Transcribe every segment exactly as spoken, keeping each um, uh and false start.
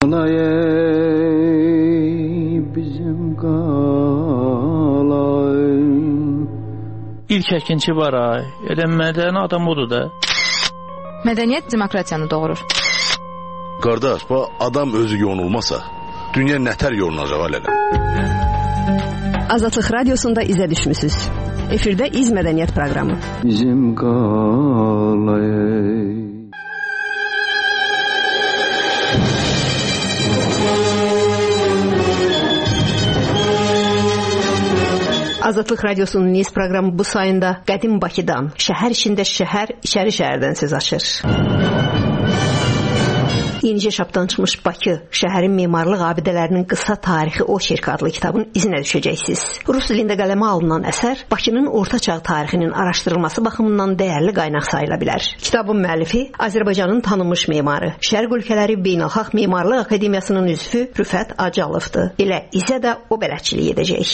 Bizim qalay. İlk əkinçi var ay. Elə mədəni adam odur da. Mədəniyyət demokratiyanı doğurur. Qardaş, bu adam özü yonulmasa, dünya nətər yolunacaq alələ? Azadlıq Radiosunda izə düşmüsünüz. Efirdə İz Mədəniyyət proqramı. Bizim qalay. Azadlıq Radiosunun Niz proqramı bu sayında qədim Bakıdan, şəhər içində şəhər, içəri şəhərdən söz açır. İncə şapdan çıxmış Bakı, şəhərin memarlıq abidələrinin qısa tarixi Oçerk adlı kitabın izinə düşəcəksiniz. Rus dilində qələmə alınan əsər Bakının orta çağ tarixinin araşdırılması baxımından dəyərli qaynaq sayıla bilər. Kitabın müəllifi Azərbaycanın tanınmış memarı, Şərq ölkələri Beynəlxalq Memarlıq Akademiyasının üzvü Rüfət Acalovdur. Elə izə də o bələdçilik edəcək.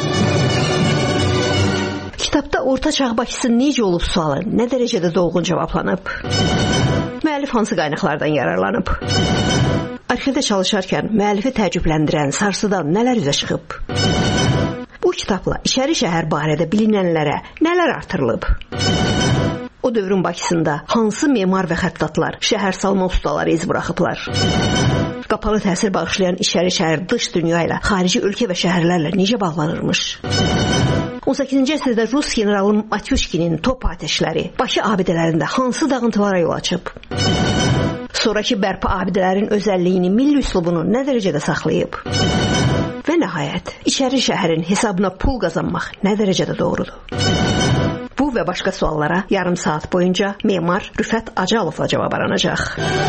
Kitabda orta çağ Bakısı necə olub sualı nə dərəcədə dolğun cavablanıb? Müəllif hansı qaynaqlardan yararlanıb? Arxivdə çalışarkən müəllifi təəccübləndirən, sarsıdan nələr üzə çıxıb? Bu kitabla içəri şəhər barədə bilinənlərə nələr artırılıb? O dövrün Bakısında hansı memar və xəttatlar, şəhər salma ustaları iz buraxıblar? Qapalı təsir bağışlayan içəri şəhər dış dünya ilə, xarici ölkə və şəhərlərlə necə bağlanırmış? on səkkizinci əsrdə Rus generalı Matyushkinin top atəşləri Bakı abidələrində hansı dağıntılara yol açıb? Sonrakı bərpa abidələrin özəlliyini, milli üslubunu nə dərəcədə saxlayıb? Və nəhayət, içəri şəhərin hesabına pul qazanmaq nə dərəcədə doğrudur? Bu və başqa suallara yarım saat boyunca memar Rüfət Acalovla cavab aranacaq.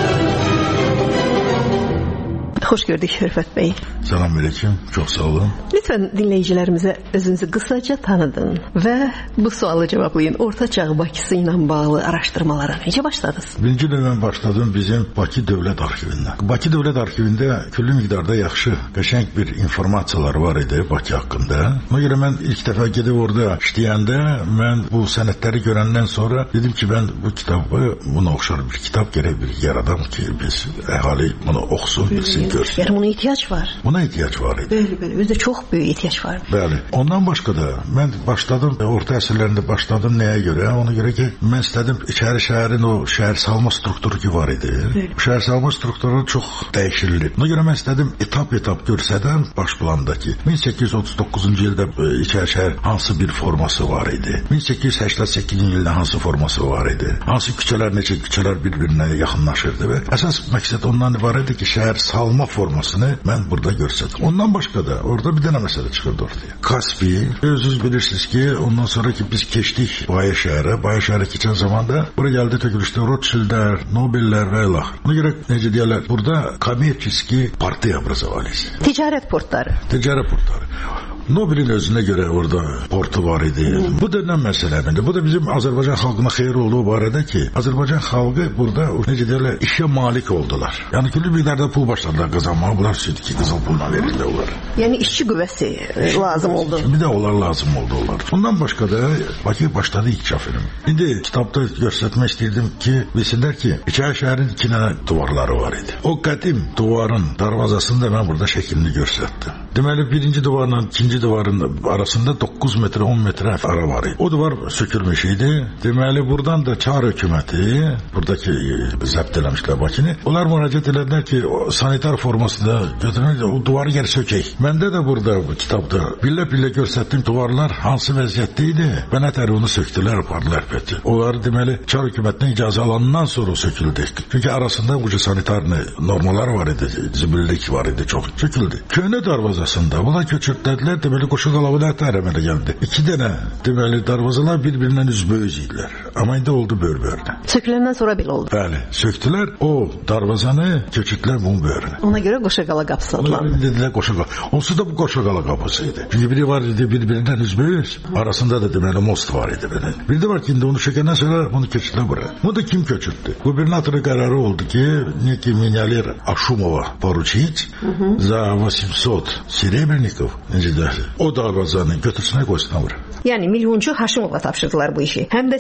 Xoş gördük Rüfət bəy. Salam aleyküm, çox sağ olun. Lütfən dinləyicilərimizə özünüzü qısaca tanıdın və bu sualı cavablayın. Orta çağ Bakısı ilə bağlı araşdırmalara necə başladınız? Birinci növbə başladım bizim Bakı Dövlət Arxivindən. Bakı Dövlət Arxivində küllü miqdarda yaxşı, qəşəng bir informasiyalar var idi Bakı haqqında. Ona görə mən ilk dəfə gedib orada işləyəndə mən bu sənədləri görəndən sonra dedim ki, mən bu kitabı, buna oxşar bir kitab gərək bir yaradam ki, biz əhali bunu oxusun, bilsin, görsün. Yəni buna ehtiyac var. Buna ehtiyac var idi. Bəli, bəli, özdə çox böyük ehtiyac var. Bəli. Ondan başqa da mən başladım, orta əsrlərində başladım nəyə görə? Ona görə ki, mən istədim içəri şəhərin o şəhər salma strukturu ki var idi. Bəli. Şəhər salma strukturu çox dəyişildi. Ona görə mən istədim etap-etap görsədən baş plandakı min səkkiz yüz otuz doqquzuncu ildə içəri şəhər hansı bir forması var idi? min səkkiz yüz səksən səkkizinci ildə hansı forması var idi? Hansı küçələr, neçə küçələr bir-birinə yaxınlaşırdı və əsas məqsəd ondan ibarət idi ki, şəhər salma formasını mən burada görsədim. Ondan başqa da orada bir dənə məsələ çıxırdı ortaya. Kaspi, özünüz bilirsiniz ki, ondan sonra ki biz keçdik Baya şəhərə. Baya şəhərə keçən zamanda bura gəldi tökülüşdə Rothschildlər, Nobellər və ilax. Ona görə necə deyərlər, burada kommerçiski partiya obrazovались. Ticarət portları. Ticarət portları. Nobelin özünə görə orada portu var idi. Hmm. Bu da nə məsələdir? Bu da bizim Azərbaycan xalqına xeyir olduğu barədə ki, Azərbaycan xalqı burada necə deyirlər, işə malik oldular. Yəni küllü miqdarda pul başladılar qazanmağa. Bunlar sürdü ki, qızıl pulla verirlər onlara. Yəni işçi qüvvəsi lazım oldu. Bir də onlar lazım oldu onlar. Ondan başqa da Bakı başladı inkişaf edim. İndi kitabda göstərmək istəyirdim ki, bilsinlər ki, içəri şəhərin iki dənə duvarları var idi. O qədim duvarın darvazasında mən burada şəklini göstərdim. Deməli, birinci duvarla ikinci duvarın arasında doqquz metr, on metr ara var idi. O duvar sökülmüş idi. Deməli, buradan da Çar hökuməti, buradakı zəbt eləmişlər Bakını. Onlar müraciət elədilər ki, o sanitar formasında götürmək, o duvarı yer sökək. Məndə də burada bu kitabda billə-billə göstərdiyim duvarlar hansı vəziyyətdə idi və nətər onu söktülər, apardılar pəti. Onlar deməli, Çar hökumətindən icazə alandan sonra söküldü. Çünki arasında bu sanitar normalar var idi, zibillik var idi, çox söküldü. Köhnə darvazasında bunlar köçürdülər, deməli qoşu qalabələr tərəmələ gəldi. İki dənə deməli darvazalar bir-birindən üzböyüz idilər. Amma indi oldu bör-bördə. Söküləndən sonra belə oldu. Bəli, söktülər, o darvazanı köçürdülər bunun börünə. Ona görə Qoşaqala qapısı adlandı. Dedilər Qoşaqala. Onsuz da bu Qoşaqala qapısı idi. Çünki biri var idi bir-birindən üzböyüz, arasında da deməli most var idi belə. Bir də var ki, indi onu sökəndən sonra bunu köçürdülər bura. Bunu da kim köçürdü? Gubernatorun qərarı oldu ki, neki Minyalir Aşumova poruçit za восемьсот серебряников, o darvazanı götürsünə qoysunlar bura. Yəni milyonçu Haşimova tapşırdılar bu işi. Həm də səkkiz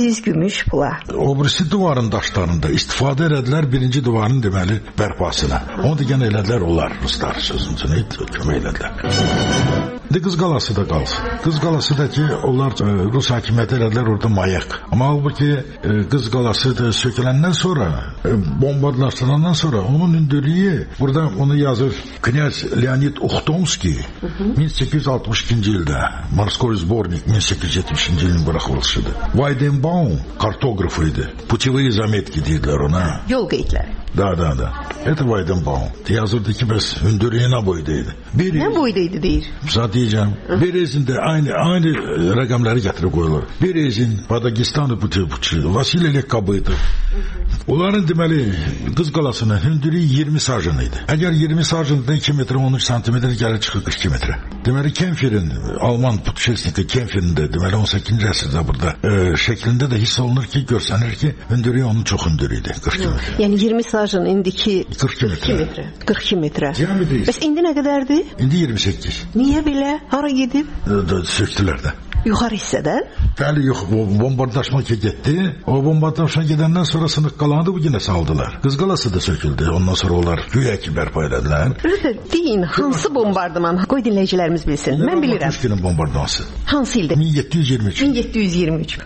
Biz gümüş pula. O birisi divarın daşlarında istifadə elədilər birinci divarın deməli bərpasına. Onu da yenə elədilər onlar ruslar sözünü kömək elədilər. De Qız Qalası da qalsın. Qız Qalası da ki onlar e, Rus hakimiyyəti elədilər orada mayak. Amma halbuki e, Qız Qalası da söküləndən sonra e, bombardlaşdırandan sonra onun hündürlüyü burada onu yazır Knyaz Leonid Uxtomski min səkkiz yüz altmış ikinci ildə Morskoy Zbornik min səkkiz yüz yetmişinci ilin buraxılışıdır. Weidenbaum kartografıydı. Putevые заметки deyirlər ona. Yol qeydləri. Da da da. Это Weidenbaum. Yazırdı ki bəs hündürlüyü nə boydaydı? Bir Nə boydaydı deyir? Zat diyeceğim. Bir ezinde aynı aynı rakamları getirip koyuyorlar. Bir ezin Padagistan'ı putu putu. Vasililik kabıydı. Onların demeli Qız Qalasının hündürlüyü yirmi sarjınıydı. Eğer yirmi sarjında iki metre on üç santimetre gelir çıkır kırk iki metre. Demeli Kempfer'in Alman putuşesniki Kempfer'in de demeli on sekizinci əsrdə burada e, şeklinde de hiss olunur ki görsenir ki hündürlüyü onun çok hündürlüydü. kırk iki metre. Yani yirmi sarjın indiki kırk iki metre. kırk iki metre. Diametreyiz. Bəs indi nə qədərdir? İndi yirmi sekiz. Niye belə? Hara gedib? E, söktüler de. Yuxarı hissədən? Bəli, yox, bombardlaşma getdi. O bombardlaşma gedəndən sonra sınıq qalanı bu yenə saldılar. Qız Qalası da söküldü. Ondan sonra onlar güya ki bərpa elədilər. Rütür, deyin, hansı bombardıman? Qoy dinləyicilərimiz bilsin. Mən bilirəm. Matuşkinin bombardıması. Hansı ildə? min yeddi yüz iyirmi üç. min yeddi yüz iyirmi üç.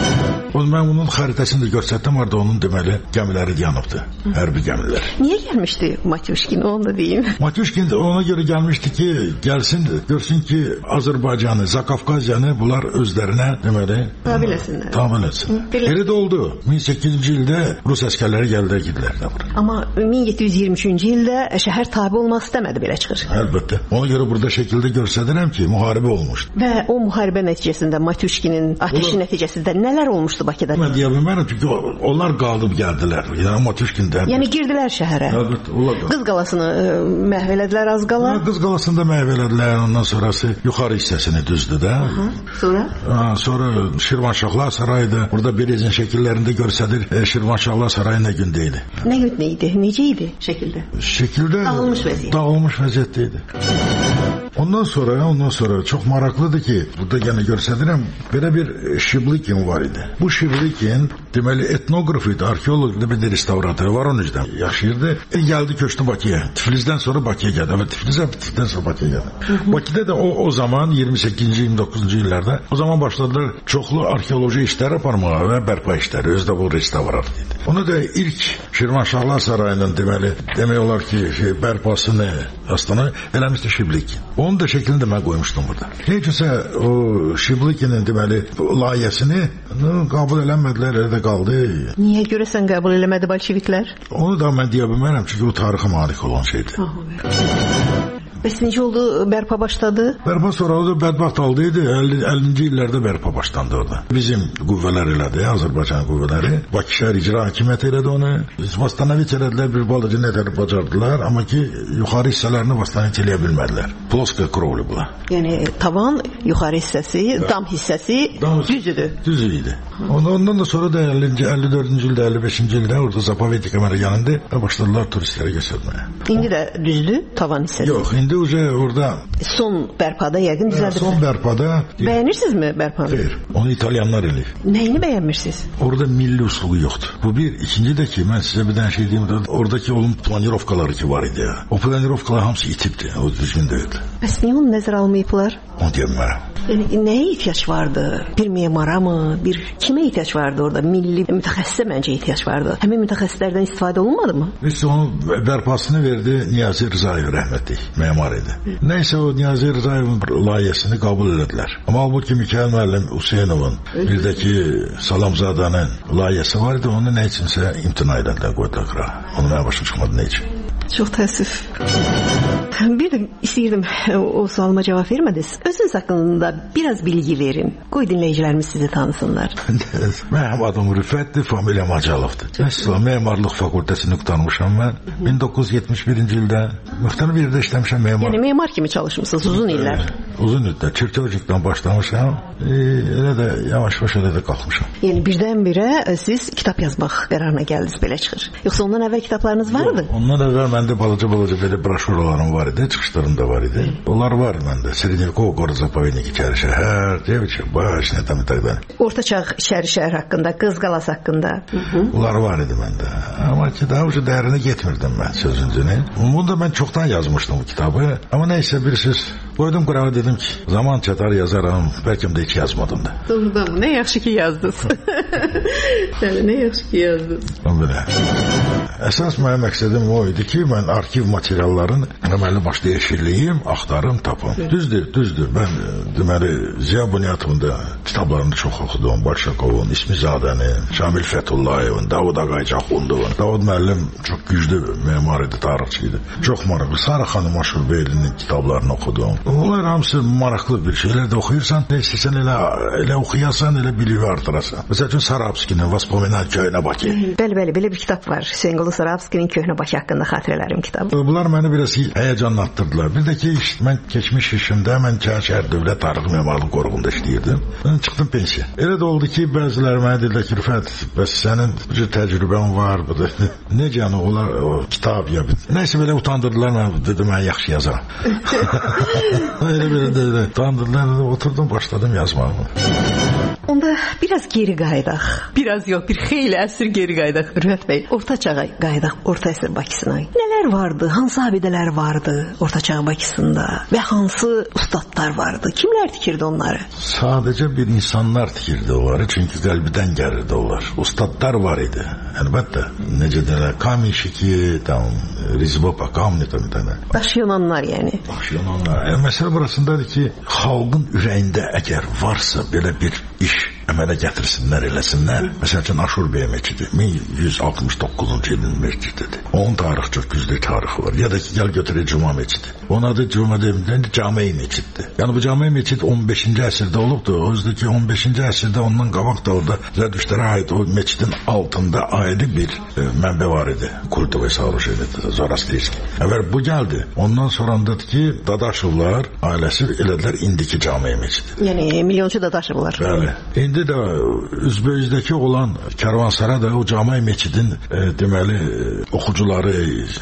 O mən onun xəritəsini də göstərdim, orada onun deməli gəmiləri yanıbdı. Hərbi gəmilər. Niyə gəlmişdi Matuşkin? Onu da deyin. Matuşkin ona görə gəlmişdi ki, gəlsin, görsün ki, Azərbaycanı, Zakafqaziyanı bunlar özlərinə deməli tabe etsinlər. Tabe etsin. Elə də oldu. min səkkiz yüzüncü ildə Rus əskərləri gəldilər, gidilər də bura. Amma min yeddi yüz iyirmi üçüncü ildə şəhər tabe olmaq istəmədi, belə çıxır. Əlbəttə. Ona görə burada şəkildə göstərirəm ki, müharibə olmuşdu. Və o müharibə nəticəsində Matuşkinin ateşi Ola... nəticəsində nələr olmuşdu Bakıda? Mən deyə bilmərəm çünki onlar qalıb gəldilər. Yəni Matuşkindən. Yəni girdilər şəhərə. Əlbəttə, onlar. Qız Qalasını məhv elədilər az qala. Qız Qalasını da məhv elədilər. Ondan sonrası yuxarı hissəsini düzdü də. Aha. Sonra? Ha, sonra Şirvanşahlar sarayıda. Burada Berezin şəkillərində görsədir. E, Şirvanşahlar sarayı nə gündə idi? Nə gündə idi? Necə idi şəkildə? Şəkildə dağılmış vəziyyət. Dağılmış vəziyyətdə idi. Ondan sonra, ondan sonra çok maraqlıdır ki, burada gene görsədirəm, belə bir Şiblikin var idi. Bu Şiblikin deməli etnoqraf idi, arxeoloq idi, bir de restavratör var onun üzdən yaşayırdı. E, geldi köçtü Bakıya. Tiflisdən sonra Bakıya geldi. Evet, Tiflis'e Tiflis'dən sonra Bakıya geldi. Bakıda da o, o zaman iyirmi səkkizinci iyirmi doqquzuncu illərdə o zaman başladılar çoxlu arxeoloji işlər aparmağa və bərpa işləri. Özdə bu restavrat idi. Onu da ilk Şirvanşahlar sarayının deməli, demək olar ki, şey, bərpasını aslında eləmişdi Şiblikin. Onun da şeklini de ben koymuştum burada. Neyse o Şiblikinin deməli layihəsini kabul eləmədilər, elə də qaldı. Niyə görəsən qəbul eləmədi bolşeviklər? Onu da mən deyə bilmərəm çünki o tarixə malik olan şeydir. Bəs necə oldu, bərpa başladı? Bərpa sonra o da bədbaxt aldıydı. əllinci illərdə bərpa başlandı orada. Bizim qüvvələr elədi, Azərbaycan qüvvələri. Bakı şəhər icra hakimiyyəti elədi onu. Vastanovit elədilər, bir balıcı nədər bacardılar. Amma ki, yuxarı hissələrini vastanovit eləyə bilmədilər. Ploska krovlu bula. Yəni, tavan, yuxarı hissəsi, dam hissəsi dam düzüdür. Düz idi. Ondan da sonra da əllinci, əlli dördüncü ildə, əlli beşinci ildə orada Zapovetki kamera yanında başladılar turistləri göstərməyə. İndi də düzdür, tavan hissəsi? Yox, indi uca orada son bərpada yəqin düzəldir. Son bərpada. Bəyənirsinizmi bərpanı? Xeyr, onu İtalyanlar eləyir. Nəyini bəyənmirsiniz? Orada milli usluğu yoxdur. Bu bir. İkinci də ki, mən sizə bir dənə şey deyim, oradakı onun planirovkaları ki var idi ya. O planirovkalar hamısı itibdi, o düzgün deyildi. Bəs niyə onu nəzərə almayıblar? Onu deyəmərəm. Yəni, nəyə ihtiyaç vardı? Bir memara mı? Bir kimə ihtiyaç vardı orada? Milli mütəxəssisə məncə ihtiyaç vardı. Həmin mütəxəssislərdən istifadə olunmadı mı? İşte onun bərpasını verdi Niyazi Rızayev rəhmətli, memar idi. Nəysə o Niyazi Rızayevin layihəsini qəbul elədilər. Amma halbuki Mikail müəllim Hüseynovun, bir də ki Salamzadənin layihəsi var idi, onu nə üçünsə imtina elədilər, qoydular qırağa. Onu mənə başa çıxmadı nə üçün. Çox təəssüf. Bir də istəyirdim, o sualıma cavab vermədiniz. Özünüz haqqında biraz bilgi verin. Qoy dinləyicilərimiz sizi tanısınlar. Mənim adım Rüfətdir, familiyam Acalovdur. Mən memarlıq fakültəsini qurtarmışam mən. min doqquz yüz yetmiş birinci ildə müxtəlif yerdə işləmişəm memar. Yəni memar kimi çalışmışsınız uzun illər. Uzun illər. Çirkövcükdən başlamışam. E, elə də yavaş-yavaş elə də qalxmışam. Yəni birdən-birə siz kitab yazmaq qərarına gəldiniz, belə çıxır. Yoxsa ondan əvvəl kitablarınız vardı? Yox, ondan əvvəl məndə balaca-balaca belə broşuralarım var. var idi, çıxışlarım da var idi. Onlar var məndə. Srednyakovo Gorzapovednik içəri şəhər, Devçə, baş, nə tam itəqdən. Orta çağ içəri şəhər haqqında, Qız Qalası haqqında. Bunlar var idi məndə. Amma ki, daha ucu dərinə getmirdim mən sözüncünü. Bunu da mən çoxdan yazmışdım bu kitabı. Amma neysə bir söz qoydum qırağa, dedim ki, zaman çatar yazaram, bəlkə də heç yazmadım da. Doğrudan mı? Nə yaxşı ki yazdınız. Bəli, nə yaxşı ki yazdınız. Belə. Əsas mənim məqsədim o idi ki, mən arxiv materiallarını deməli başda yeşilliyim, axtarım, tapım. Düzdür, düzdür. Mən deməli Ziya Bunyatovun da kitablarını çox oxudum. Başakovun, İsmizadənin, Şamil Fətullayevin, Davud Ağaycaxundovun. Davud müəllim çox güclü memar idi, tarixçi idi. Çox maraqlı. Sara xanım Aşurbeylinin kitablarını oxudum. Onlar hamısı maraqlı bir şeylər də oxuyursan, nə istəsən elə, elə oxuyasan, elə biliyi artırasan. Məsəl üçün Sarabskinin Vaspomina Köhnə Bakı. Bəli, bəli, belə bir kitab var. Hüseynqulu Sarabskinin Köhnə Bakı haqqında xatirələrim kitabı. Bunlar məni biraz həyəcanlatdırdılar. Bir də ki, mən keçmiş işimdə, mən Şəhər Dövlət Tarixi Memarlıq Qoruğunda işləyirdim. Mən çıxdım pensiya. Elə də oldu ki, bəziləri mənə dedilər ki, Rüfət, bəs sənin bu cür təcrübən var, bu da necə yəni olar o kitab ya. Nəysə belə utandırdılar, mən dedim, mən yaxşı yazaram. Elə belə dedilər, utandırdılar, oturdum, başladım yazmağa. Onda biraz geri qayıdaq. Biraz yox, bir xeyli əsr geri qayıdaq. Rüfət bəy, orta çağa qayıdaq, orta əsr Bakısına. Nələr vardı, hansı abidələr vardı orta çağ Bakısında və hansı ustadlar vardı? Kimlər tikirdi onları? Sadəcə bir insanlar tikirdi onları, çünki qəlbidən gəlirdi onlar. Ustadlar var idi, əlbəttə. Necə deyirlər, Kamişiki, tam, Rizbopa, Kamni, tam, tam. Daşıyonanlar yəni. Daşıyonanlar. Yəni, məsələ burasındadır ki, xalqın ürəyində əgər varsa belə bir iş əmələ gətirsinlər, eləsinlər. Məsəl üçün Aşurbeyə meçidi min yüz altmış doqquzuncu ilin meçididir. Onun tarixi çox güclü tarixi var. Ya da ki, gəl götürək Cuma meçidi. Onun adı Cuma deyilən Cami meçiddir. Yəni bu Cami meçid on beşinci əsrdə olubdu. O yüzden ki on beşinci əsrdə ondan qabaq da orada Zərdüştlərə aid o meçidin altında ayrı bir e, mənbə var idi. Kultovoy soorужение, Zoroastriyski. Əvvəl bu gəldi. Ondan sonrandadır ki, Dadaşovlar ailəsi elədilər indiki Cami meçidi. Yəni milyonçu Dadaşovlar. Bəli. İndi də Üzbeyizdəki olan Kərvansara da o Cami meçidin e, deməli e, oxucuları,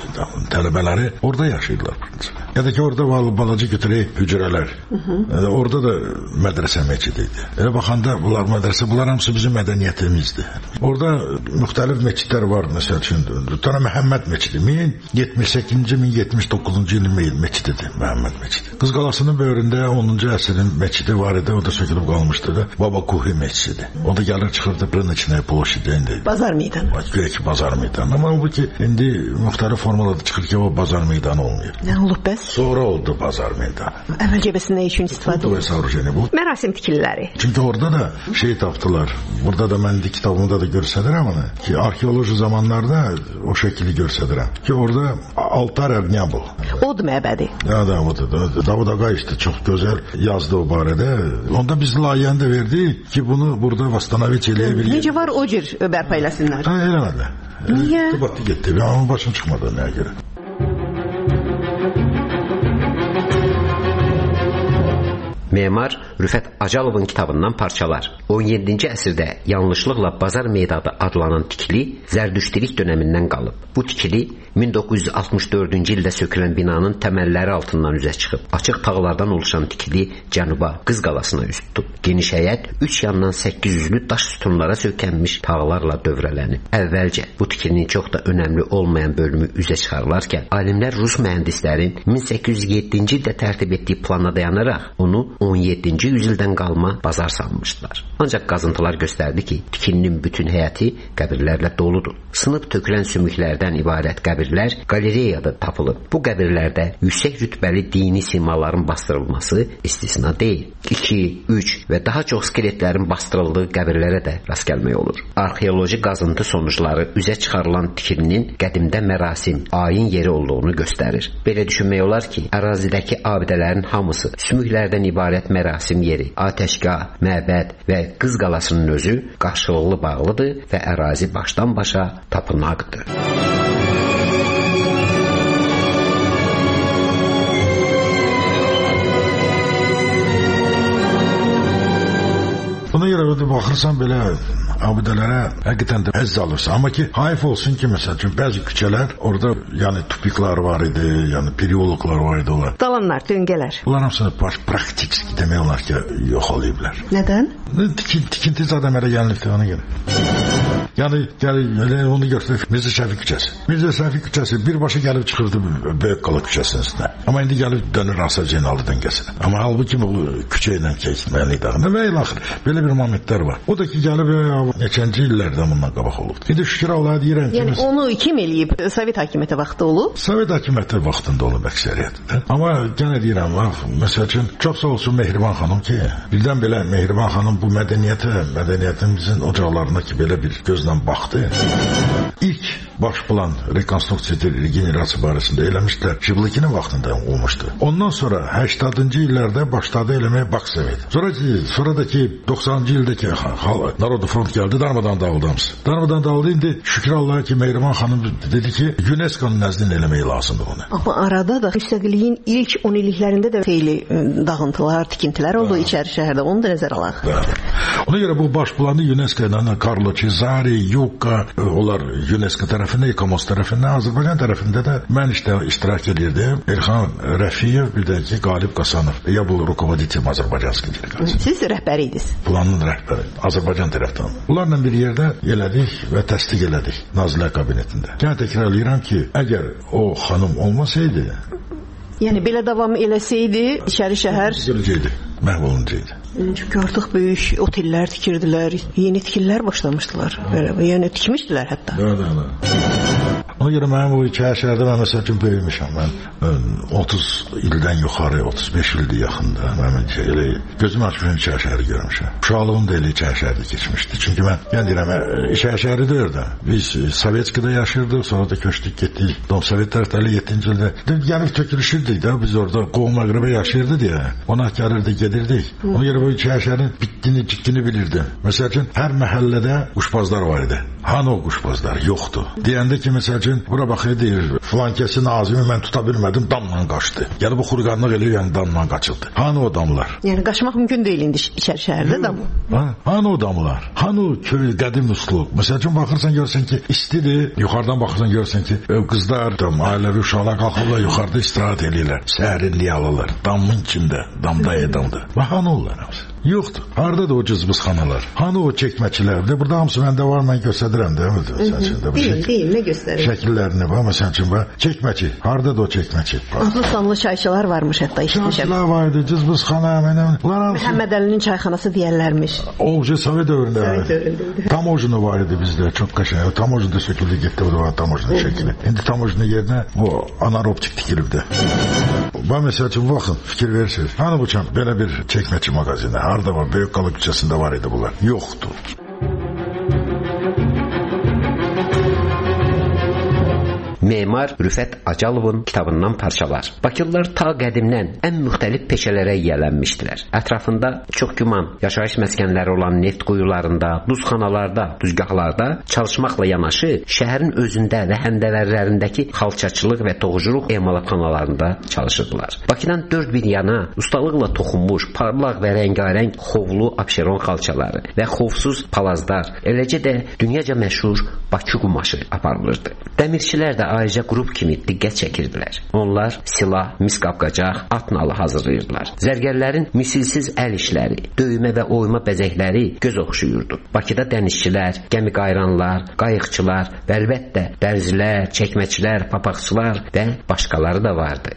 tələbələri orada yaşayırlar. Ya da ki orada balaca götürək hücrələr. E, orada da mədrəsə meçidi idi. Elə baxanda bunlar mədrəsə, bunlar hamısı bizim mədəniyyətimizdir. Orada müxtəlif meçidlər var. Məsəl üçün Tana Məhəmməd meçidi min yetmiş səkkizinci min yetmiş doqquzuncu ilin meçididir. Məhəmməd meçidi. Qız Qalasının böyründə onuncu əsrin meçidi var idi. O da sökülüb qalmışdı da. Baba Kuhi meçidi. O da gəlir çıxırdı Brınıçınaya ploşidi indi. Bazar meydanı. Güya ki bazar meydanı. Amma bu ki indi müxtəlif formalarda çıxır ki o bazar meydanı olmuyor. Nə olub bəs? Sonra oldu bazar meydanı. Əvvəlcə bəs nə üçün istifadə olunur? Soorужение bu. Mərasim tikililəri. Çünki orada da şey tapdılar. Burada da mən de kitabımda da göstərirəm onu. Ki arxeoloji zamanlarda o şəkili göstərirəm. Ki orada altar əbniya bu. Od məbədi. Ya da o da. Davud Ağay işte çox gözəl yazdı o barədə. Onda biz layihəni də verdik ki bunu burada Vastanoviç eləyə bilir. Necə var o cür bərpa eləsinlər? Ha, eləmədilər. Niyə? Tıbatlı getdi. Amma başım çıxmadı nəyə görə. Memar Rüfət Acalovun kitabından parçalar. on yeddinci əsrdə yanlışlıqla Bazar meydanı adlanan tikili Zərdüştilik dönəmindən qalıb. Bu tikili min doqquz yüz altmış dördüncü ildə sökülən binanın təməlləri altından üzə çıxıb. Açıq tağlardan oluşan tikili cənuba, Qız Qalasına üz tutub. Geniş həyət üç yandan səkkiz yüzlü daş sütunlara sökənmiş tağlarla dövrələnib. Əvvəlcə bu tikilinin çox da önəmli olmayan bölümü üzə çıxarılarkən alimlər Rus mühəndislərin min səkkiz yüz yeddinci ildə tərtib etdiyi plana dayanaraq onu on yeddinci yüzildən qalma bazar sanmışdılar. Ancaq qazıntılar göstərdi ki, tikilinin bütün həyəti qəbirlərlə doludur. Sınıb tökülən sümüklərdən ibarət qəbirlər qalereyada tapılıb. Bu qəbirlərdə yüksək rütbəli dini simaların bastırılması istisna deyil. iki, üç və daha çox skeletlərin bastırıldığı qəbirlərə də rast gəlmək olur. Arxeoloji qazıntı sonuçları üzə çıxarılan tikilinin qədimdə mərasim, ayin yeri olduğunu göstərir. Belə düşünmək olar ki, ərazidəki abidələrin hamısı sümüklərdən ibarət mərasim yeri, atəşgah, məbəd və Qız Qalasının özü qarşılıqlı bağlıdır və ərazi başdan başa tapınaqdır. Buna görə baxırsan belə abidələrə həqiqətən də əzz alırsa. Amma ki, hayf olsun ki, məsəl üçün bəzi küçələr orada yəni tupiklar var idi, yəni periologlar var idi onlar. Dalanlar, döngələr. Bunlar hamısını praktik demək olar ki, yox olayıblar. Nədən? Tikin, tikinti zaten əmələ gəlmişdi ona görə. Yəni, yəni onu göstərir Mirzə Şəfi küçəsi. Mirzə Şəfi küçəsi birbaşa gəlib çıxırdı Böyük Qala küçəsinin üstünə. Amma indi gəlib dönür Asa Ceynalı döngəsinə. Amma halbuki bu küçə ilə keçməli idi. Və ilə axır belə bir momentlər var. O da ki gəlib neçənci illərdən bundan qabaq olubdu. İndi şükür Allah'a deyirəm ki, yəni biz... onu kim eləyib? Sovet hakimiyyəti vaxtı olub? Sovet hakimiyyəti vaxtında olub əksəriyyətdə. Amma yenə deyirəm, məsəl üçün çox sağ olsun Mehriban xanım ki, birdən belə Mehriban xanım bu mədəniyyətə, mədəniyyətimizin ocaqlarına ki belə bir gözlə baxdı. İlk baş plan rekonstruksiya regenerasiya barəsində eləmişdilər. Şiblikinin vaxtında olmuşdu. Ondan sonra səksəninci illərdə başladı eləməyə Baksovet. Sonra ki, sonradakı doxsanıncı ildəki Narodu Front gəldi, darmadan dağıldı hamısı. Darmadan dağıldı, indi şükür Allah'a ki Mehriban xanım dedi ki, UNESCO'nun nəzdində eləmək lazımdır bunu. Amma arada da müstəqilliyin ilk on illiklərində də xeyli dağıntılar, tikintilər oldu içəri şəhərdə. Onu da nəzərə alaq. Ona görə bu baş planı UNESCO ilə Carlo Cesari, Yuka, onlar UNESCO tərəfində, İKOMOS tərəfində, Azərbaycan tərəfində də mən işte iştirak edirdim. Elxan Rəfiyev, bir də ki Qalib Qasanov. Ya bu rukovodитель Azərbaycanski delegasiya. Siz rəhbəri idiniz. Planın rəhbəri, Azərbaycan tərəfindən. Bunlarla bir yerdə elədik və təsdiq elədik Nazirlər Kabinetində. Yəni təkrarlayıram ki, əgər o xanım olmasaydı, yəni belə davam eləsəydi, içəri şəhər gələcəkdi, məhv olunacaqdı. Çünki artıq böyük otellər tikirdilər, yeni tikililər başlamışdılar. Yəni tikmişdilər hətta. Da, da, da. Ona görə mənim bu iki şəhərdə mən məsəl üçün böyümüşəm. Mən otuz ildən yuxarı, otuz beş ildir yaxında. Mən elə gözüm açmışım iki şəhəri görmüşəm. Uşaqlığım da elə iki şəhərdə keçmişdi. Çünki mən, yəni deyirəm, iki şəhəri də orada. Biz Sovetskida yaşırdıq, sonra da köçdük, getdik. Dom Sovet tərəfləri yeddinci ildə. Gəlib tökülüşürdük da, biz orada qovma qırıbə yaşayırdı deyə. Ona gəlirdi, gedirdik. Ona görə bu iki şəhərin bitdini, ciddini bilirdim. Məsəl üçün, hər məhəllədə quşbazlar var idi. Hanı o quşbazlar? Yoxdur. Deyəndə ki, məsəl üçün, bura baxır deyir, flankəsi nazimi mən tuta bilmədim, damla qaçdı. Yəni bu xurqanlıq eləyir, yəni damla qaçıldı. Hanı o damlar? Yəni qaçmaq mümkün deyil indi içəri şəhərdə dam. Ha? Hanı o damlar? Hanı o köy, qədim üslub? Məsəl üçün baxırsan görsən ki, istidir, yuxarıdan baxırsan görsən ki, qızlar, ailəvi uşaqlar qalxırlar, yuxarıda istirahət eləyirlər, sərinliyi alırlar, damın içində, damda edamda. Və hanı onlar hamısı? Yoxdur. Hardadır o cızbızxanalar? Hanı o çəkməçilər? De burada hamısı məndə var, mən göstədirəm də. Deyil, deyil, nə göstərir? Şəkillərini var, məsəl üçün var. Çəkməçi. Hardadır o çəkməçi? Adlı sanlı çayçılar varmış hətta işmişəm. Çayçılar vardı, cızbızxana, mənim. Məhəmməd Əlinin çayxanası deyərlərmiş. Oğuzca Sovet dövründə. Sovet dövründə. Tamojunu var idi bizdə, çox qəşəng. Tamojunda söküldü, getdi o da tamojunun şəkili. İndi tamojunun yerinə bu anaerob tikilibdi. Və məsəl üçün baxın, fikir verirsiniz. Hanı bu çəm belə bir çəkməçi mağazini? Harda var? Böyük Qala küçəsində var idi bunlar. Yoxdur. Memar Rüfət Acalovun kitabından parçalar. Bakılılar ta qədimdən ən müxtəlif peşələrə yiyələnmişdilər. Ətrafında çox güman yaşayış məskənləri olan neft quyularında, duzxanalarda, düzgahlarda çalışmaqla yanaşı, şəhərin özündə və həndəvərlərindəki xalçaçılıq və toxuculuq emalatxanalarında çalışırdılar. Bakıdan dörd bir yana ustalıqla toxunmuş, parlaq və rəngarəng xovlu abşeron xalçaları və xovsuz palazlar, eləcə də dünyaca məşhur Bakı qumaşı aparılırdı. Dəmirçilər də ayrıca qrup kimi diqqət çəkirdilər. Onlar silah, mis qapqacaq, at nalı hazırlayırdılar. Zərgərlərin misilsiz əl işləri, döymə və oyma bəzəkləri göz oxşuyurdu. Bakıda dənizçilər, gəmi qayranlar, qayıqçılar və əlbəttə dərzilər, çəkməçilər, papaqçılar və başqaları da vardı.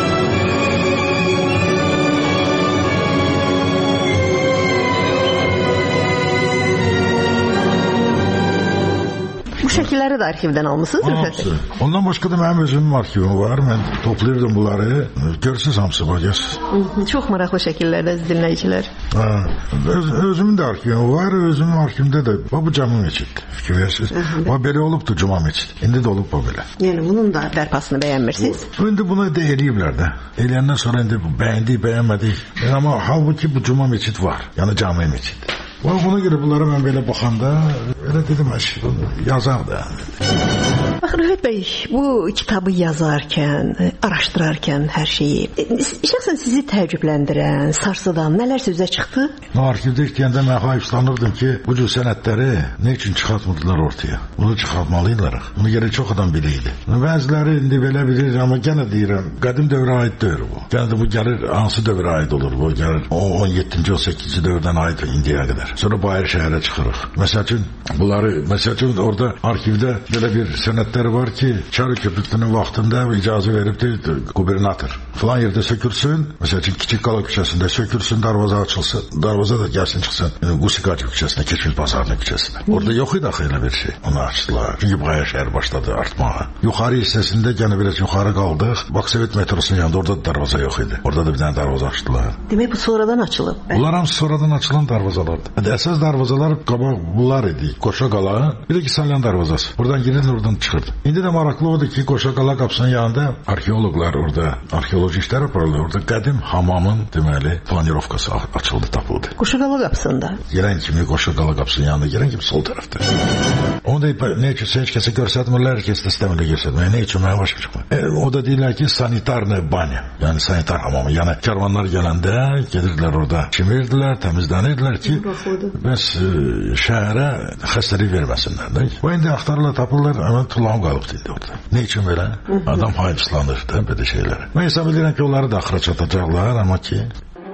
Bu şəkilləri də arxivdən almısınız, Rüfət? Ondan başqa da mənim özümün arxivim var. Mən toplayırdım bunları. Görürsünüz hamısı var. Çox maraqlı şəkillərdə dinləyicilər. Öz, özümün də arxivim var. Özümün arxivimdə də bu cami meçid. Fikir verirsiniz. Bu belə olubdu cuma meçid. İndi də olub bu belə. Yəni bunun da bərpasını bəyənmirsiniz? Bu, indi bunu da eləyiblər də. Eləyəndən sonra indi bəyəndik, bəyənmədik. Amma halbuki bu cuma meçid var. Yəni cami meçid. Ona görə bunlara mən belə baxanda elə dedim, yazar da. Baxın Rüfət bəy, bu kitabı yazarkən, araşdırarkən hər şeyi, şəxsən sizi təəccübləndirən, sarsıdan nələr sözə çıxdı? Arxivdə işləyəndə mən hayıflanırdım ki, bu cür sənədləri nə üçün çıxartmırdılar ortaya? Bunu çıxartmalıydılar. Bunu görə çox adam bilirdi. Bəziləri indi belə bilir, amma yenə deyirəm, qədim dövrə aid deyil bu. Yenə də bu gəlir, hansı dövrə aid olur? Bu gəlir on yeddinci on səkkizinci dövrdən aid indiyə qədər. Sonra Bayır şəhərə çıxırıq. Məsəl üçün, bunları, məsəl üçün orada arxivdə belə bir sənədlər var ki, Çarı köprüsünün vaxtında icazə veribdir qubernator. Falan yerdə sökürsün, məsəl üçün Kiçik Qala küçəsində sökürsün, darvaza açılsın, darvaza da gəlsin çıxsın, yəni Qusikac küçəsinə, Keçmiş Bazarının küçəsinə. Orada yox idi axı elə bir şey. Onu açdılar. Çünki Bayır şəhər başladı artmağa. Yuxarı hissəsində gənə biraz yuxarı qaldıq. Baksovet metrosunun yanında orada da darvaza yox idi. Orada da bir dənə darvaza açdılar. Demək bu sonradan açılıb. Bunlar hamısı sonradan açılan darvazalardır. Əsas darvazalar qabaq bunlar idi. Qoşa Qala, bir də ki Salyan darvazası. Buradan girir, oradan çıxırdı. İndi də maraqlı odur ki, Qoşa Qala qapısının yanında arxeoloqlar orada, arxeoloji işlər aparırlar. Orada qədim hamamın deməli planirovkası açıldı, tapıldı. Qoşa Qala qapısında. Girən kimi Qoşa Qala qapısının yanında, girən kimi sol tərəfdə. Onu da nə üçün heç kəsə göstərmirlər, heç kəs də istəmirlər göstərməyə. Nə üçün mənə başa çıxmır. E, o da deyirlər ki, sanitarna banya, yəni sanitar hamamı. Yəni karvanlar gələndə gedirdilər orada, çimirdilər, təmizlənirdilər ki, bəs e, şəhərə xəstəlik verməsinlər. Də. O indi axtarırlar, tapırlar, hemen tuğlam qalıbdı indi orada. Ne üçün belə? Adam hayıfslanır da böyle şeylərə. Mən hesab edirəm ki, onları da axıra çatacaqlar, amma ki...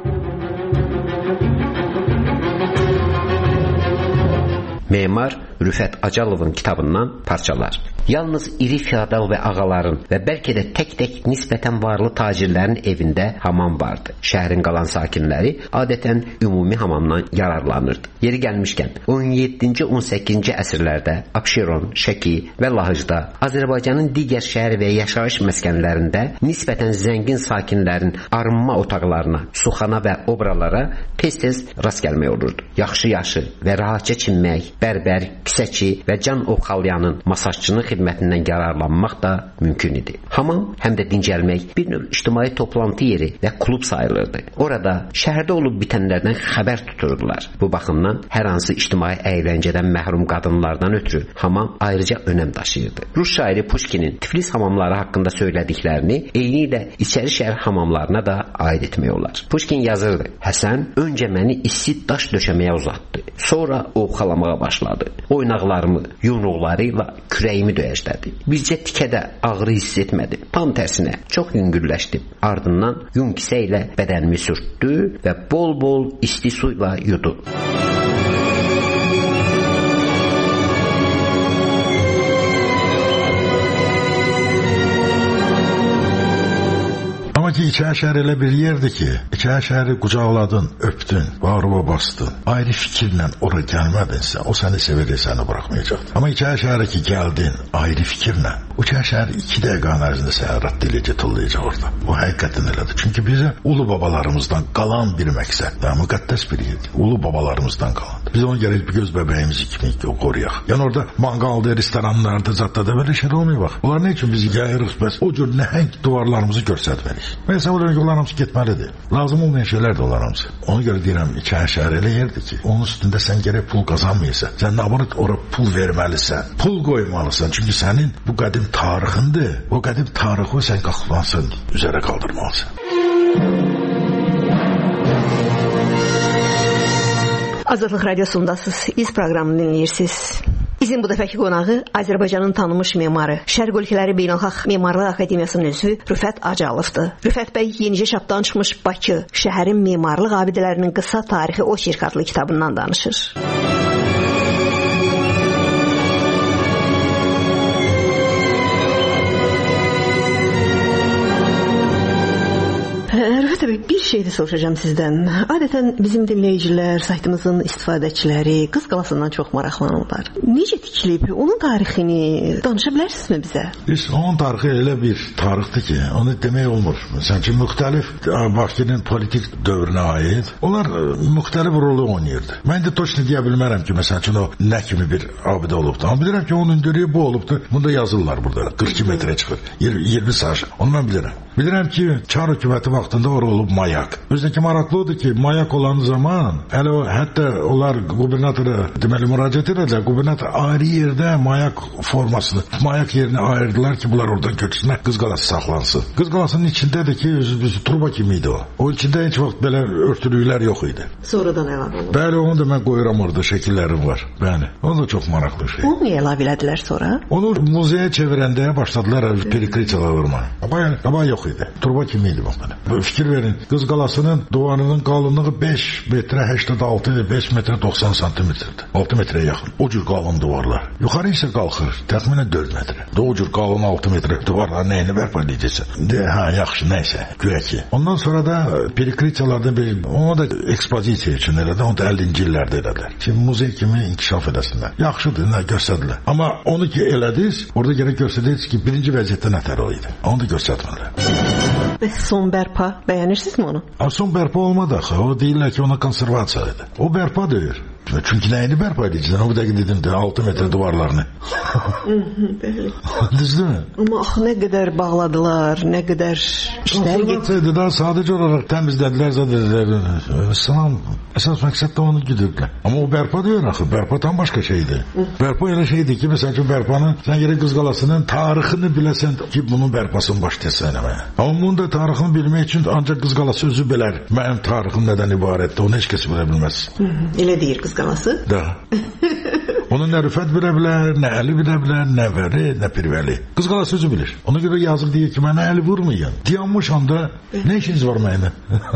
Memar Rüfət Acalovun kitabından parçalar. Yalnız iri feodal və ağaların və bəlkə də tək-tək nisbətən varlı tacirlərin evində hamam vardı. Şəhərin qalan sakinləri adətən ümumi hamamdan yararlanırdı. Yeri gəlmişkən, on yeddinci on səkkizinci əsrlərdə Abşeron, Şəki və Lahıcda, Azərbaycanın digər şəhər və yaşayış məskənlərində nisbətən zəngin sakinlərin arınma otaqlarına, suxana və obralara tez-tez rast gəlmək olurdu. Yaxşı-yaxşı və rahatca çinmək, bərbər, kisəçi və can ovxalyanın, masajçının xidmətindən yararlanmaq da mümkün idi. Hamam həm də dincəlmək, bir növ ictimai toplantı yeri və klub sayılırdı. Orada şəhərdə olub bitənlərdən xəbər tuturdular. Bu baxımdan hər hansı ictimai əyləncədən məhrum qadınlardan ötürü hamam ayrıca önəm daşıyırdı. Rus şairi Pushkinin Tiflis hamamları haqqında söylədiklərini eyni ilə içəri şəhər hamamlarına da aid etmək olar. Pushkin yazırdı: Həsən öncə məni isti daş döşəməyə uzatdı. Sonra ovxalamağa başladı. Oynaqlarımı, yumruqlarıyla kürəyimi döyəclədi. Bircə tikədə ağrı hiss etmədim. Tam tərsinə çox yüngülləşdim. Ardından yun kisə ilə bədənimi sürtdü və bol-bol isti suyla yudu. Ki İçəri şəhər elə bir yerdir ki, İçəri şəhəri qucaqladın, öpdün, bağrıma bastın, ayrı fikirlə ora gəlmədinsə, o səni sevir, səni bıraxmayacaqdır. Amma İçəri şəhərə ki gəldin, ayrı fikirlə, o İçəri şəhər iki dəqiqə ərzində səni rədd edəcək, tullayacaq orada. O həqiqətən elədir. Çünki bizə ulu babalarımızdan qalan bir məqsəd və müqəddəs bir yerdir. Ulu babalarımızdan qalandır. Biz onu gərək bir göz bəbəyimizi kimi qoruyaq. Yəni orada manqalda, restoranlarda, zadda belə şey olmuyor bax. Onlar nə üçün bizi gəlirik, bəs o cür nəhəng duvarlarımızı göstərmərik. Mən hesab edirəm ki, onlar hamısı getməlidir. Lazım olmayan şeylər də onlar hamısı. Ona görə deyirəm, İçəri şəhər elə yerdir ki, onun üstündə sən gərək pul qazanmayırsan. Sən nabanit ora pul verməlisən, pul qoymalısan. Çünki sənin bu qədim tarixindir. O qədim tarixi sən qalxmansın, üzərə qaldırmalısan. Azadlıq Radiosundasınız, İz proqramını dinləyirsiniz. Bizim bu dəfəki qonağı Azərbaycanın tanınmış memarı, Şərq ölkələri Beynəlxalq Memarlıq Akademiyasının üzvü Rüfət Acalovdur. Rüfət bəy yenicə çapdan çıxmış Bakı, şəhərin memarlıq abidələrinin qısa tarixi Oçerk adlı kitabından danışır. Rüfət bəy, bir şey də soruşacağım sizdən. Adətən bizim dinləyicilər, saytımızın istifadəçiləri Qız Qalasından çox maraqlanırlar. Necə tikilib? Onun tarixini danışa bilərsinizmi bizə? Biz, onun tarixi elə bir tarixdir ki, onu demək olmur. Məsələn ki, müxtəlif Bakının politik dövrünə aid, onlar müxtəlif rolu oynayırdı. Mən də точно deyə bilmərəm ki, məsələn ki, o nə kimi bir abidə olubdu. Amma bilirəm ki, onun öndürüyü bu olubdu. Bunda yazırlar burada. qırx iki metrə çıxır. iyirmi saj. Onu mən bilirəm. Bilirəm ki, Çar hökuməti vaxtında ora olub mayak. Özündəki maraqlı odur ki, mayak olan zaman, hələ o, hətta onlar qubernatora deməli müraciət edədilər. Qubernator ayrı yerdə mayak formasını, mayak yerini ayırdılar ki, bunlar oradan köçsünlər, Qız Qalası saxlansın. Qız Qalasının içindədir ki, özü turba kimi idi o. O içində heç vaxt belə örtülüklər yox idi. Sonradan əlavə olundu. Bəli, onu da mən qoyuram orada, şəkillərim var. Bəli, o da çox maraqlı şey. Onu niyə əlavə elədilər sonra? Onu muzeyə çevirəndə başladılar perikritiyalar vurma. Qabaq, qabaq yox idi. Turba kimi idi bax belə. Fikir verin, Qız Qalasının divarının qalınlığı beş metrə səksən altı, beş metrə doxsan santimetrdir. altı metrəyə yaxın. O cür qalın divarlar. Yuxarı isə qalxır, təxminən dörd metrə. O cür qalın altı metrə divarlar nəyini bərpa edəcəksən? De, hə, yaxşı, nəysə, güya ki. Ondan sonra da perikritiyalarda bir, onu da ekspozisiya üçün elədi, onu da əllinci illərdə elədilər. Şimdi muzey kimi inkişaf edəsinlər. Yaxşıdır, nə göstərdilər. Amma onu ki elədiniz, orada gərək göstərdiniz ki, birinci vəziyyətdə nətər o idi. Onu da göstərmədilər. Bəs son bərpa, bəyənirsinizmi onu? A, son bərpa olmadı axı. O deyirlər ki, ona konservasiya idi. O bərpa deyir. Çünki nəyini bərpa edəcəksən? O dəqiq dedim də altı metrə divarlarını. Bəli. Düzdürmü? Amma axı nə qədər bağladılar, nə qədər işlər getdilər. Daha sadəcə olaraq təmizlədilər, zədədilər. Salam, əsas məqsəd də onu güdürdülər. Amma o bərpa deyir axı, bərpa tam başqa şeydir. Bərpa elə şeydir ki, məsələn ki, bərpanın, sən yerə Qız Qalasının tarixini biləsən ki, bunun bərpasını başlayasan eləməyə. Amma bunun da tarixini bilmək üçün ancaq Qız Qalası özü bilər. Mənim tarixim nədən ibarətdir, onu heç kəs bilə bilməz. Elə deyir Qız Qalası? Da. Onu nə Rüfət bilə bilər, nə Əli bilə bilər, nə Vəli, nə Pirvəli. Qız Qalası özü bilir. Ona görə yazıq deyir ki, mənə əli vurmayın. Dayanmış anda nə işiniz var mənə?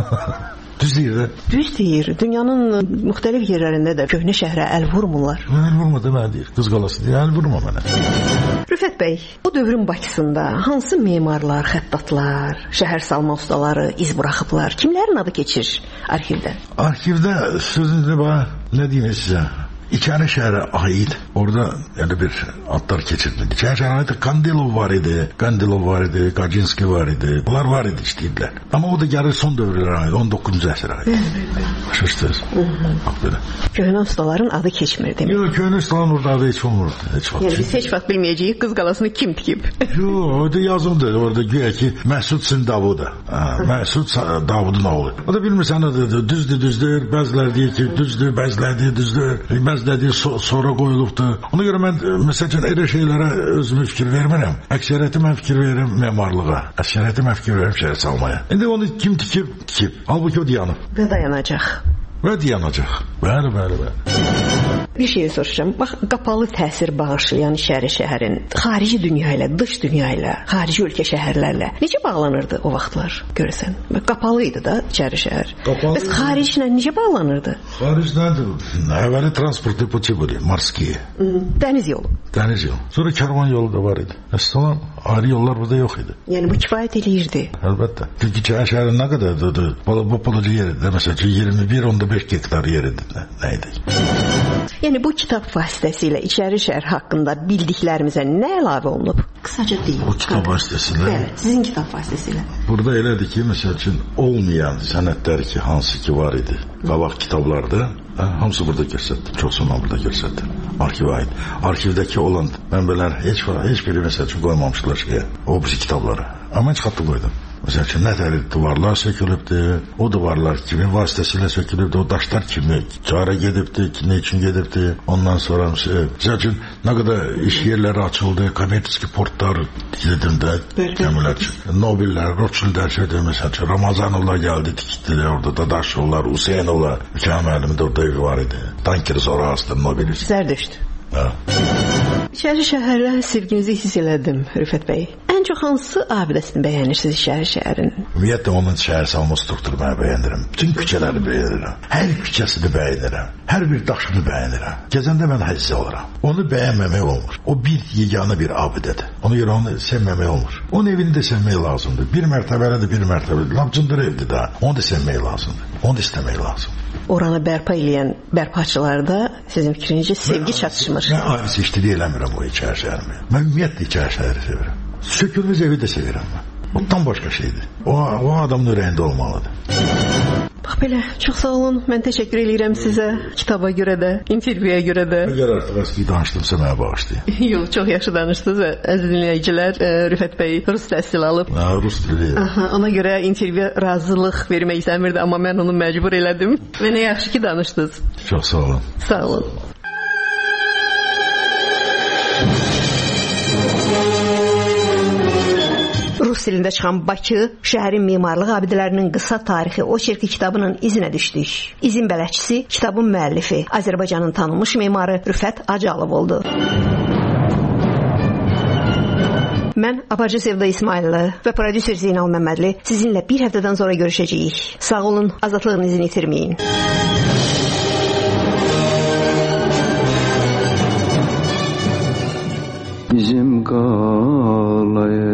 Düz deyir də. Düz deyir. Dünyanın müxtəlif yerlərində də köhnə şəhərə əl vurmurlar. Əl vurma demə deyir. Qız Qalası deyir, əl vurma mənə. Rüfət bəy, bu dövrün Bakısında hansı memarlar, xəttatlar, şəhər salma ustaları iz buraxıblar? Kimlərin adı keçir arxivdə? Arxivdə sözünüzü bax, nə deyim sizə? İçəri şəhərə aid orada yəni bir adlar keçirdi. İçəri şəhərə aid Kandilov var idi, Kandilov var idi, Kaczynski var idi. Bunlar var idi işləyirlər. Amma o da gəlir son dövrlərə aid, on doqquzuncu əsrə aid. Başa Bax belə. Köhnə ustaların adı keçmir demək. Yox, köhnə ustaların orada adı heç olmur. Heç vaxt. Yəni biz heç vaxt bilməyəcəyik Qız Qalasını kim tikib. Yox, orada yazıldı. Orada güya ki Məsud Sindavuda. Məsud Davudun oğlu. O da bilmirsən adı düzdür, düzdür. Bəziləri deyir ki, düzdür, bəziləri deyir düzdür. Bəziləri so sonra qoyulubdur. Ona görə mən məsələn elə şeylərə özümü fikir vermirəm. Əksəriyyəti mən fikir verirəm memarlığa. Əksəriyyəti mən fikir verirəm şəhər salmaya. İndi onu kim tikib, tikib. Halbuki o dayanıb. Və dayanacaq. Və dayanacaq. Bəli, bəli, bəli. Bir şey soruşacağım. Bax, qapalı təsir bağışlayan şəhəri şəhərin xarici dünya ilə, dış dünya ilə, xarici ölkə şəhərlərlə necə bağlanırdı o vaxtlar görəsən? Qapalı idi da içəri şəhər. Qapalı. Bəs xariclə necə bağlanırdı? Xariclə əvvəli transportlu pути были, морские. Dəniz yolu. Dəniz yolu. Sonra karvan yolu da var idi. Əssalam, ayrı yollar burada yox idi. Yəni bu kifayət eləyirdi. Əlbəttə. Çünki şəhərin nə qədərdir? Bu palaca yeridir. Məsələn, iyirmi bir on beş hektar yeridir. Nə idi? Yəni bu kitab vasitəsilə içəri şəhər haqqında bildiklərimizə nə əlavə olunub? Qısaca deyin. Bu kitab vasitəsilə? Bəli, sizin kitab vasitəsilə. Burada elədir ki, məsəl üçün olmayan sənədlər ki, hansı ki var idi qabaq kitablarda, hə, hamısı burada göstərdim. Çox sonra burada göstərdim. Arxivə aid. Arxivdəki olan mənbələr heç var, heç biri məsəl üçün qoymamışlar şeyə, o birisi kitabları. Amma heç xatlı qoydum. Məsəl üçün, nə təhər divarlar sökülübdür, o divarlar kimin vasitəsilə sökülübdür, o daşlar kimi cara gedibdir, ne üçün gedibdir, ondan sonra məsəl üçün, nə qədər iş yerləri açıldı, kommersiya portlar dedim də, kəmilər üçün, Nobellər, Rothschildlər şeydir, məsəl üçün, Ramazanovlar gəldi, tikdilər orada, Dadaşovlar, Hüseynovlar, Mükəmm müəllimin orada evi var idi, Tanker Zoroastr, Nobelist. Zərdüşt. Hə. İçəri şəhərlə sevginizi hiss elədim, Rüfət bəy. Ən çox hansı abidəsini bəyənirsiniz İçəri şəhərin? Ümumiyyətlə onun şəhər salma strukturu mən bəyənirəm. Bütün küçələri bəyənirəm. Hər küçəsini bəyənirəm. Hər bir daşını bəyənirəm. Gəzəndə mən həzzə olaram. Onu bəyənməmək olmur. O bir yeganə bir abidədir. Ona görə onu sevməmək olmur. Onun evini də sevmək lazımdır. Bir mərtəbəlidir, bir mərtəbəlidir. Lapcındır evdir də. Onu da sevmək lazımdır. Onu da istəmək lazımdır. Oranı bərpa eləyən bərpaçılarda sizin fikrinizcə sevgi çatışmır. Mən ayrı seçdiliyi eləmirəm o içəri şəhərimi. Mən ümumiyyətlə içəri şəhəri sevirəm. Sökülmüş evi də sevirəm mən. O tam başqa şeydir. O, o adamın ürəyində olmalıdır. Bax belə, çox sağ olun. Mən təşəkkür edirəm sizə, kitaba görə də, intervyuya görə də. Əgər artıq əski danışdımsa mənə bağışlayın. Yox, çox yaxşı danışdınız. Əziz dinləyicilər, Rüfət bəy rus təhsil alıb. Hə, rus dili. Aha, ona görə intervyuya razılıq vermək istəmirdi, amma mən onu məcbur elədim. Və nə yaxşı ki danışdınız. Çox sağ olun. Sağ olun. Rus dilində çıxan Bakı, şəhərin memarlıq abidələrinin qısa tarixi oçerki kitabının izinə düşdük. İzin bələdçisi, kitabın müəllifi, Azərbaycanın tanınmış memarı Rüfət Acalov oldu. Mən Aparıcı Sevda İsmayıllı və prodüser Zeynal Məmmədli sizinlə bir həftədən sonra görüşəcəyik. Sağ olun, azadlığın izini itirməyin. Bizim qalayı